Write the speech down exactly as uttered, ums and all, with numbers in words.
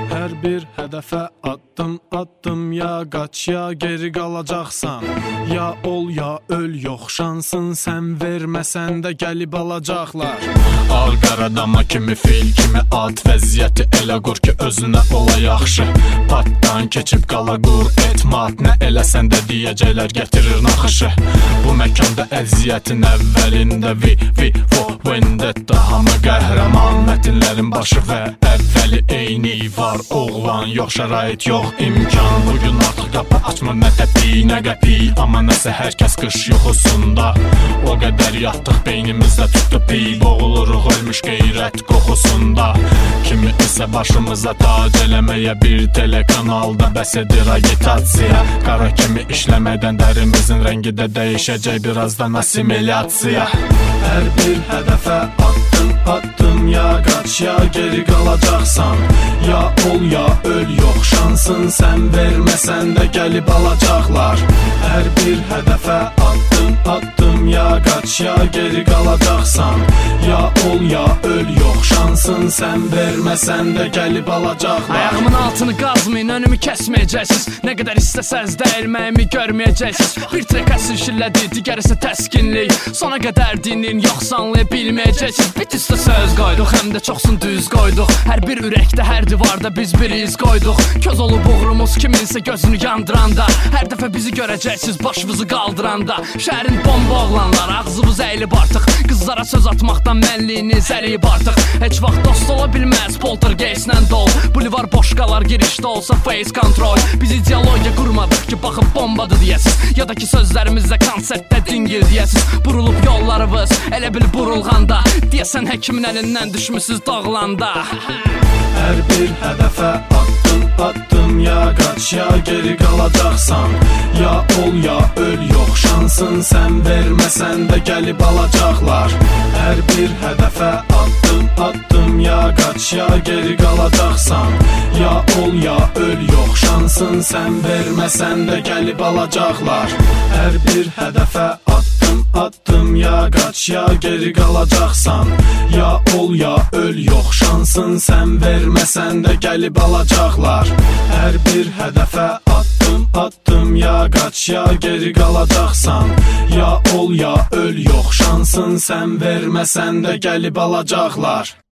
Hər bir hədəfə addım addım, ya qaç ya geri qalacaqsan. Ya ol ya öl, yox şansın sən verməsən də gəlib alacaqlar. Ağ qaradama kimi fil kimi ad, vəziyyəti elə qur ki özünə ola yaxşı. Patdan keçib qala qur etmat, nə eləsən də deyəcəklər gətirir naxışı. Bu məkanda əziyyətin əvvəlində vi vi vo vendetta, hamı qəhrəman, mətinlərin başı və əvvəli eyni var. Oğlan yox, şərait yox, imkan. Bugün artıq qapı açmır nə təpi, nə qəpi, amma nəsə hər kəs qış yuxusunda. O qədər yatdıq beynimizdə tutdu pi, boğuluruq ölmüş qeyrət qoxusunda. Kimi isə başımıza tac eləməyə bir telekanalda bəs edir agitasiya. Qara kimi işləmədən dərimizin rəngi də dəyişəcək birazdan assimilyasiya. Hər bir hədəfə addım addım, ya qaç ya geri qalacaqsan. Ya ol ya öl, yox şansın sən verməsən də gəlib alacaqlar. Hər bir hədəfə addım addım, ya qaç ya geri qalacaqsan. Ya ol ya öl, yox şansın sən verməsən də gəlib alacaqlar. Ayağımın altını qazmayın, önümü kəsməyəcəksiniz. Nə qədər istəsəz dəyirməyimi görməyəcəksiniz. Bir trek əsr şillədi, digər isə təskinlik. Sona qədər dinləyin, yoxsa anlaya bilməyəcəksiniz. Bit üstə söz qoyduq, həm də çoxsun düz qoyduq. Hər bir ürəkdə, hər divarda biz bir iz qoyduq. Köz olub uğrumuz kiminsə gözünü yandıranda. Hər dəfə bizi görəcəksiniz başımızı qaldıranda. Şəhərin bomba oğlanlar, ağzımız əyilib artıq. Qızlara söz atmaqdan mənliyiniz əliyib artıq. Heç vaxt dost ola bilməz, poltergeistlə dol. Bulivar boş qalar, girişdə olsa face control. Biz ideologiya qurmadıq ki, baxıb bombadır deyəsiz. Ya da ki sözlərimizlə konsertdə dingil deyəsiz. Burulub yollarımız, elə bil burulğanda. Deyəsən həkimin əlindən düşmüsüz doğulanda. Hər bir hədəfə addım addım, ya qaç ya geri qalacaqsan. Ya ol ya öl, yox şansın sən verməsən də gəlib alacaqlar. Hər bir hədəfə addım addım, ya qaç ya geri qalacaqsan. Ya ol ya öl, yox şansın sən verməsən də gəlib alacaqlar. Hər bir hədəfə addım addım, ya qaç ya geri qalacaqsan. Ya ol ya öl, yox şansın sən verməsən də gəlib alacaqlar. Hər bir hədəfə addım addım, ya qaç ya geri qalacaqsan. Ya ol ya öl, yox şansın sən verməsən də gəlib alacaqlar.